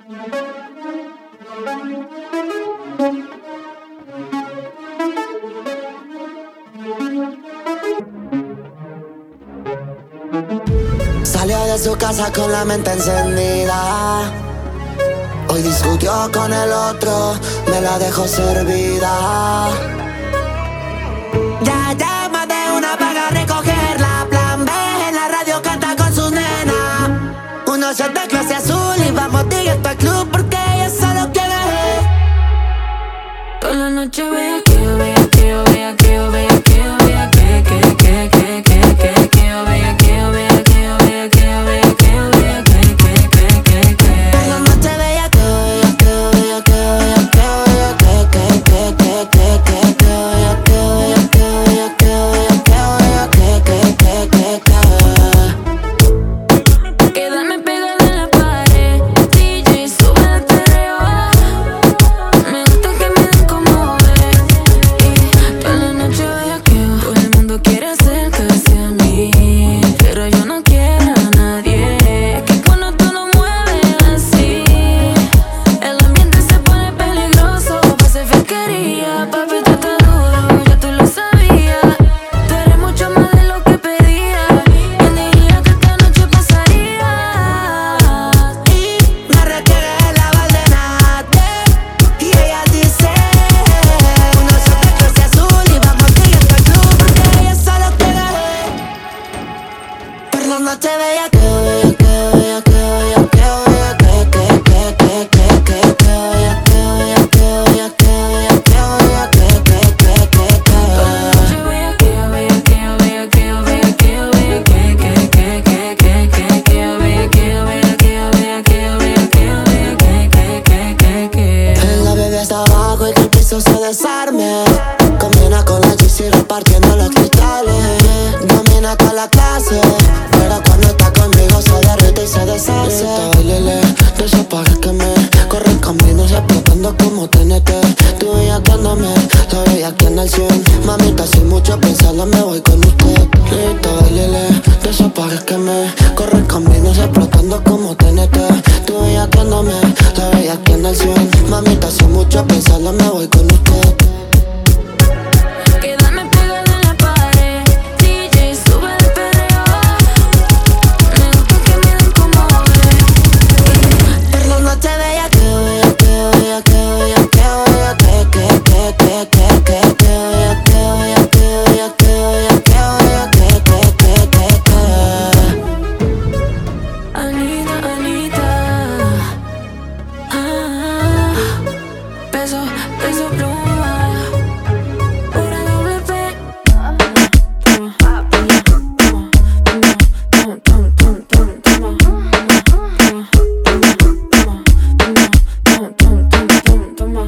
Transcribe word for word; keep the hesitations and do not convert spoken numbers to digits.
Salió de su casa con la mente encendida. Hoy discutió con el otro, me la dejó servida. Ya llama de una paga a recogerla. Plan B en la radio canta con su nena. Uno shot de clase azul y vamos directo al club porque ella solo quiere. Toda la noche vea que yo vea que yo vea que yo vea que yo vea que que que que que que que yo vea que yo vea que yo vea que yo vea que yo vea que que que que que. Toda la noche vea que yo vea que yo vea que yo vea que yo vea que que que que que que que yo vea que yo vea que yo vea que yo vea que yo vea que que que que que. Quedarme pegada en la pared, D J sube el perreo. Me gusta que me den como es. Y toda la noche vea que yo. Todo el mundo quiere acercarse a mí, pero yo no quiero a nadie. Que cuando tú lo mueves así, el ambiente se pone peligroso. Pase fiscalía, papi, tú estás duro, ya tú lo sabías. Tú eres mucho más de lo que pedía. ¿Quién diría que esta noche pasaría? Y me requiere la valdenate. Y ella dice: uno shot de clase azul y vamos directo al club porque ella solo quiere. Por la noche bella que yo vea que yo vea que yo vea que yo vea que que que que que que que yo vea que yo vea que yo vea que yo vea que yo vea que que que que que. Yo vea que yo vea que yo vea que yo vea que yo vea que que que que que que que yo vea que yo vea que yo vea que yo vea que yo vea que que que que que. La bebé está abajo y que el piso se desarme. Combina con la G C repartiendo los cristales. Domina toda la clase, pero cuando está conmigo se derrite y se deshace. Bailele, de esos pares que me corren caminos explotando como T N T. Tú bellaqueándome, la bellaqueando al cien. Mamita, sin mucho pensarla me voy con usted. Listo, bailele, de esos pares que me corren caminos explotando como T